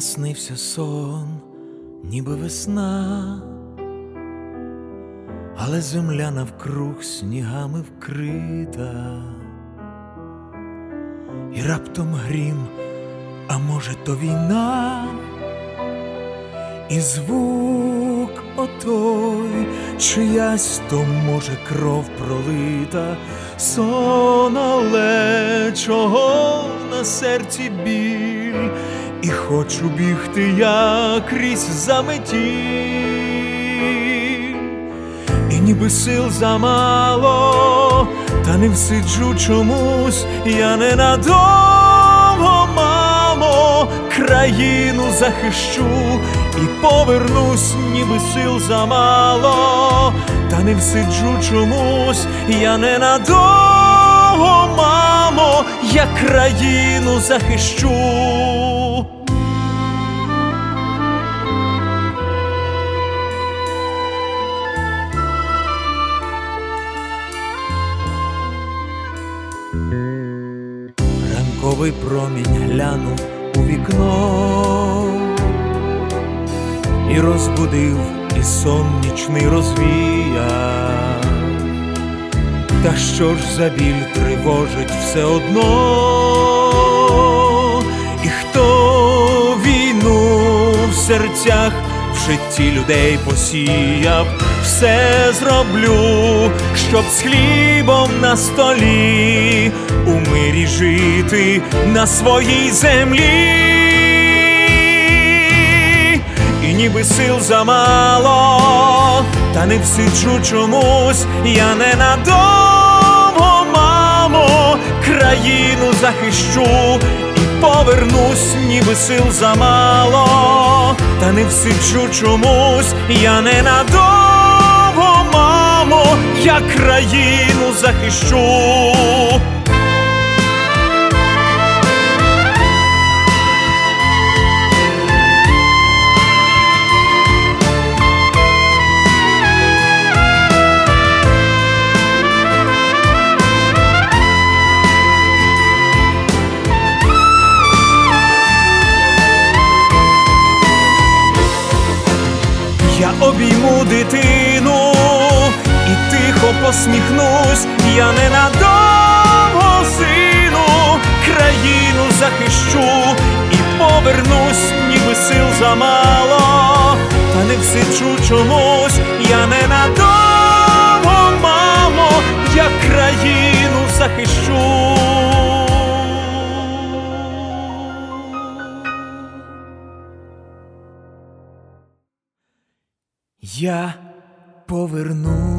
наснився сон, ніби весна, але земля навкруг снігами вкрита, і раптом грім, а може то війна, і звук отой чиясь, то може кров пролита, сон, але чого на серці біль, і хочу бігти я крізь заметіль, і ніби сил замало, та не всиджу чомусь я ненадовго, мамо, країну захищу і повернусь, ніби сил замало, та не всиджу чомусь я ненадовго, мамо, я країну захищу. Ранковий промінь глянув у вікно і розбудив, і сон нічний розвіяв. Та що ж за біль тривожить все одно, і хто війну в серцях в житті людей посіяв, все зроблю, щоб з хлібом на столі у мирі жити на своїй землі. І ніби сил замало, та не всиджу чомусь я ненадовго, мамо, країну захищу і повернусь, ніби сил замало, та не всиджу чомусь я ненадовго, мамо, я країну захищу. Я обійму дитину і тихо посміхнусь, я ненадовго, сину, країну захищу і повернусь, ніби сил замало, та не всиджу чомусь я ненадовго, мамо, я країну захищу. Я повернусь.